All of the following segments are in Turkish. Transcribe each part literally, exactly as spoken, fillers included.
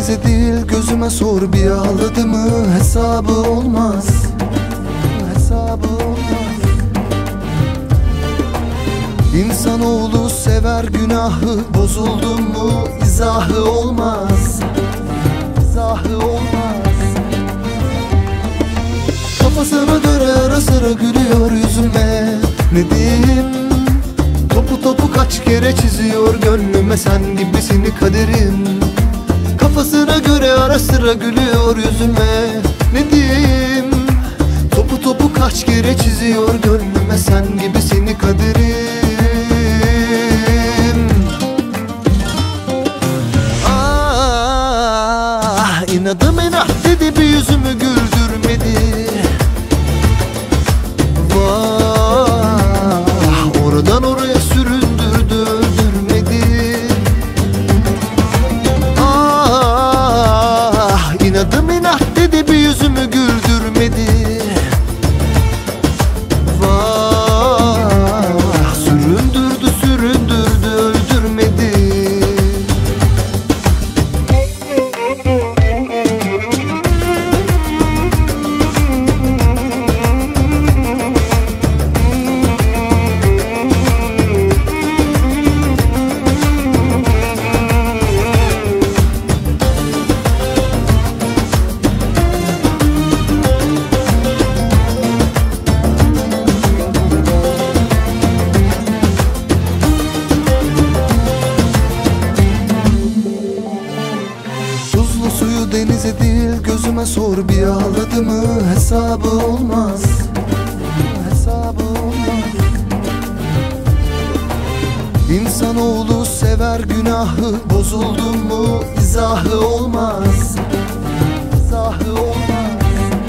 denize değil gözüme sor, bir ağladı mı hesabı olmaz, hesabı olmaz. İnsanoğlu sever günahı, bozuldun mu izahı olmaz, izahı olmaz. Kafasına göre ara sıra gülüyor yüzüme, ne diyeyim? Topu topu kaç kere çiziyor gönlüme, sen gibisini kaderim. Kafasına göre ara sıra gülüyor yüzüme, ne diyeyim? Topu topu kaç kere çiziyor gönlüme, sen gibisini kaderim. Ah, inadım inat dedi, bir yüzümü güldürmedi. Vah, oradan oraya süründürdü, öldürmedi. Ah, inadım inat dedi, bir yüzümü güldürmedi. Vah, süründürdü süründürdü, öldürmedi. Suyu denize değil gözüme sor, bir ağladı mı hesabı olmaz, hesabı olmaz. İnsanoğlu sever günahı, bozuldun mu izahı olmaz, izahı olmaz.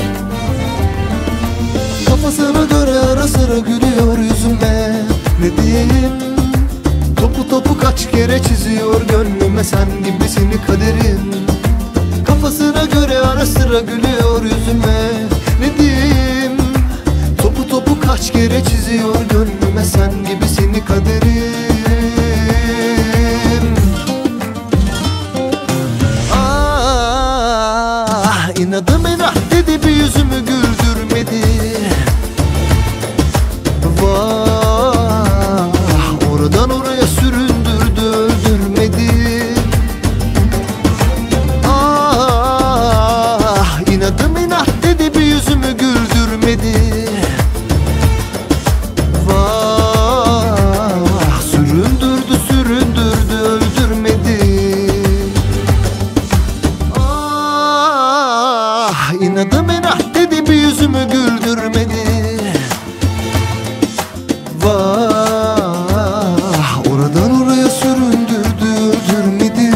Kafasına göre ara sıra gülüyor yüzüme, ne diyeyim? Topu topu kaç kere çiziyor gönlüme, sen gibisini kaderim. Kafasına göre ara sıra gülüyor yüzüme, ne diyeyim? Topu topu kaç kere çiziyor gönlüme, sen gibisini kaderim. Ah, inadım inat dedi, bir yüzümü güldürmedi. Vah, oradan oraya süründürdü, öldürmedi. İnadım inat dedi, bir yüzümü güldürmedi. Vah, süründürdü süründürdü, öldürmedi. Ah, inadım inat dedi, bir yüzümü güldürmedi. Vah, oradan oraya süründürdü, öldürmedi.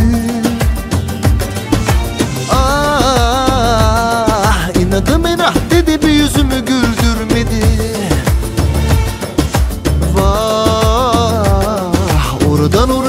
İnadım inat dedi, bir yüzümü güldürmedi. Vah, oradan oraya